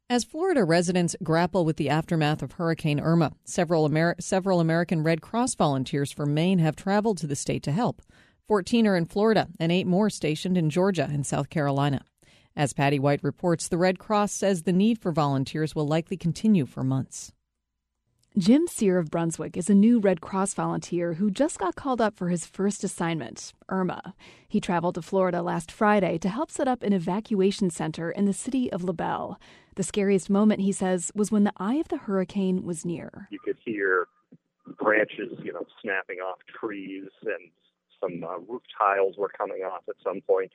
As Florida residents grapple with the aftermath of Hurricane Irma, several American Red Cross volunteers from Maine have traveled to the state to help. 14 are in Florida and 8 more stationed in Georgia and South Carolina. As Patty White reports, the Red Cross says the need for volunteers will likely continue for months. Jim Sear of Brunswick is a new Red Cross volunteer who just got called up for his first assignment, Irma. He traveled to Florida last Friday to help set up an evacuation center in the city of LaBelle. The scariest moment, he says, was when the eye of the hurricane was near. You could hear branches, snapping off trees, and some roof tiles were coming off at some point.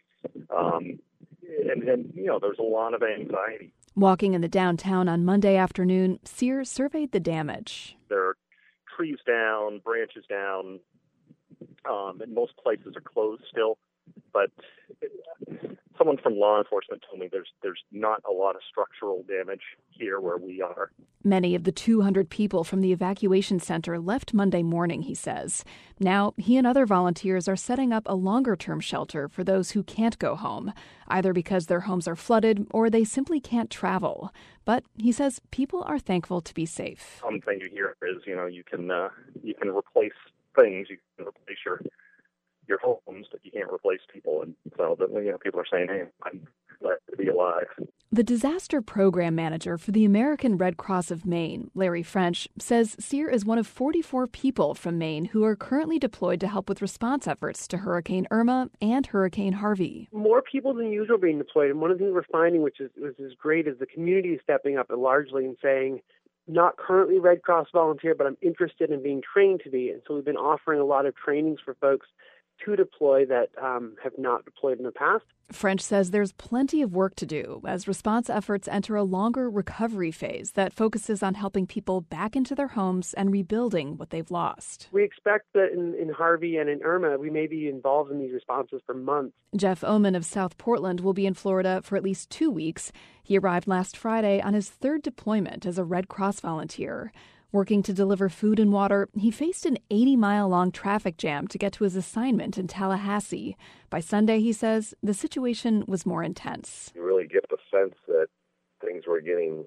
And there's a lot of anxiety. Walking in the downtown on Monday afternoon, Sear surveyed the damage. There are trees down, branches down, and most places are closed still. But someone from law enforcement told me there's not a lot of structural damage here where we are. Many of the 200 people from the evacuation center left Monday morning, he says. Now, he and other volunteers are setting up a longer-term shelter for those who can't go home, either because their homes are flooded or they simply can't travel. But he says people are thankful to be safe. One thing you hear is, you can replace things, you can replace your homes, but you can't replace people. And so people are saying, hey, I'm glad to be alive. The disaster program manager for the American Red Cross of Maine, Larry French, says Sear is one of 44 people from Maine who are currently deployed to help with response efforts to Hurricane Irma and Hurricane Harvey. More people than usual being deployed. And one of the things we're finding, which is great, is the community is stepping up largely and saying, not currently Red Cross volunteer, but I'm interested in being trained to be. And so we've been offering a lot of trainings for folks to deploy that have not deployed in the past. French says there's plenty of work to do as response efforts enter a longer recovery phase that focuses on helping people back into their homes and rebuilding what they've lost. We expect that in Harvey and in Irma, we may be involved in these responses for months. Jeff Oman of South Portland will be in Florida for at least 2 weeks. He arrived last Friday on his third deployment as a Red Cross volunteer. Working to deliver food and water, he faced an 80-mile-long traffic jam to get to his assignment in Tallahassee. By Sunday, he says, the situation was more intense. You really get the sense that things were getting,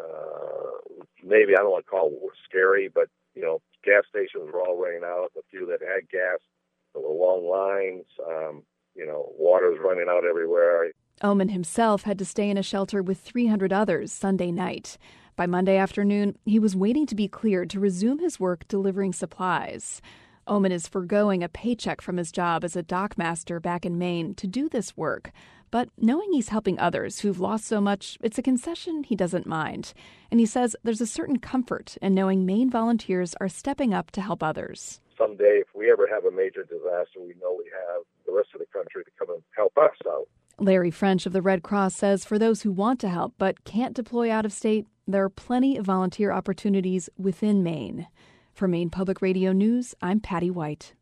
maybe I don't want to call it scary, but, gas stations were all running out. The few that had gas, there were long lines. Water was running out everywhere. Oman himself had to stay in a shelter with 300 others Sunday night. By Monday afternoon, he was waiting to be cleared to resume his work delivering supplies. Oman is forgoing a paycheck from his job as a dockmaster back in Maine to do this work. But knowing he's helping others who've lost so much, it's a concession he doesn't mind. And he says there's a certain comfort in knowing Maine volunteers are stepping up to help others. Someday, if we ever have a major disaster, we know we have the rest of the country to come and help us out. Larry French of the Red Cross says for those who want to help but can't deploy out of state, there are plenty of volunteer opportunities within Maine. For Maine Public Radio News, I'm Patty White.